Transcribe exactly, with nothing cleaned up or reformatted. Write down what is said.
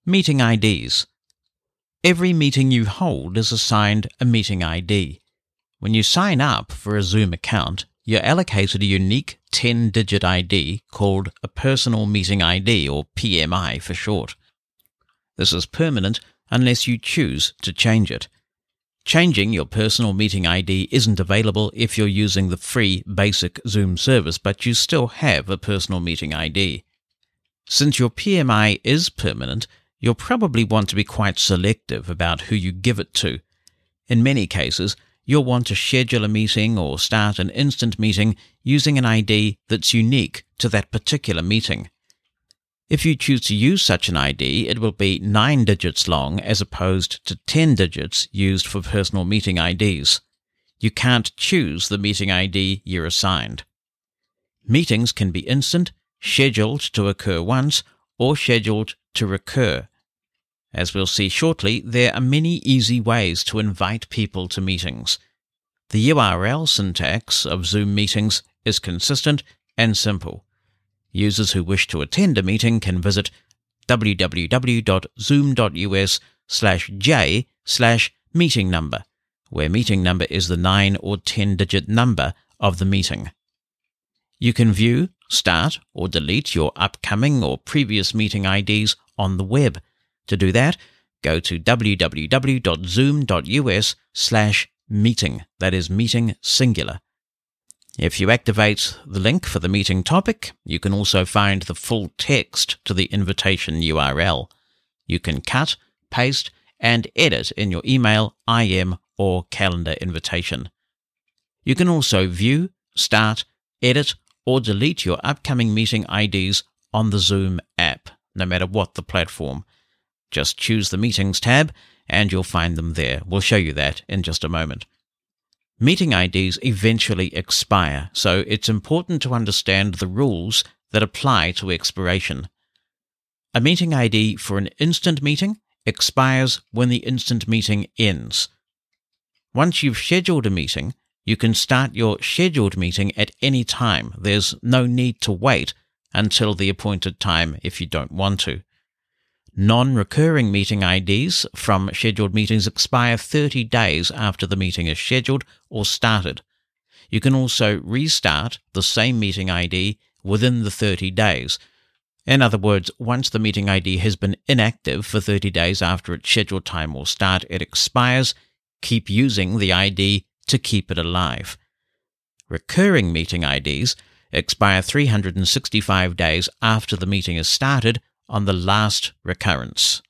Meeting I Ds. Every meeting you hold is assigned a meeting I D. When you sign up for a Zoom account, you're allocated a unique ten-digit I D called a Personal Meeting I D, or P M I for short. This is permanent unless you choose to change it. Changing your Personal Meeting I D isn't available if you're using the free basic Zoom service, but you still have a Personal Meeting I D. Since your P M I is permanent, you'll probably want to be quite selective about who you give it to. In many cases, you'll want to schedule a meeting or start an instant meeting using an I D that's unique to that particular meeting. If you choose to use such an I D, it will be nine digits long as opposed to ten digits used for personal meeting I Ds. You can't choose the meeting I D you're assigned. Meetings can be instant, scheduled to occur once, or scheduled to recur. As we'll see shortly, there are many easy ways to invite people to meetings. The U R L syntax of Zoom meetings is consistent and simple. Users who wish to attend a meeting can visit www.zoom.us slash j slash meeting number, where meeting number is the nine or ten-digit number of the meeting. You can view, start, or delete your upcoming or previous meeting I Ds on the web. To do that, go to www.zoom.us slash meeting, that is meeting singular. If you activate the link for the meeting topic, you can also find the full text to the invitation U R L. You can cut, paste, and edit in your email, I M, or calendar invitation. You can also view, start, edit, or delete your upcoming meeting I Ds on the Zoom app, no matter what the platform. Just choose the Meetings tab, and you'll find them there. We'll show you that in just a moment. Meeting I Ds eventually expire, so it's important to understand the rules that apply to expiration. A meeting I D for an instant meeting expires when the instant meeting ends. Once you've scheduled a meeting, you can start your scheduled meeting at any time. There's no need to wait until the appointed time if you don't want to. Non-recurring meeting I Ds from scheduled meetings expire thirty days after the meeting is scheduled or started. You can also restart the same meeting I D within the thirty days. In other words, once the meeting I D has been inactive for thirty days after its scheduled time or start, it expires. Keep using the I D to keep it alive. Recurring meeting I Ds expire three hundred sixty-five days after the meeting is started on the last recurrence.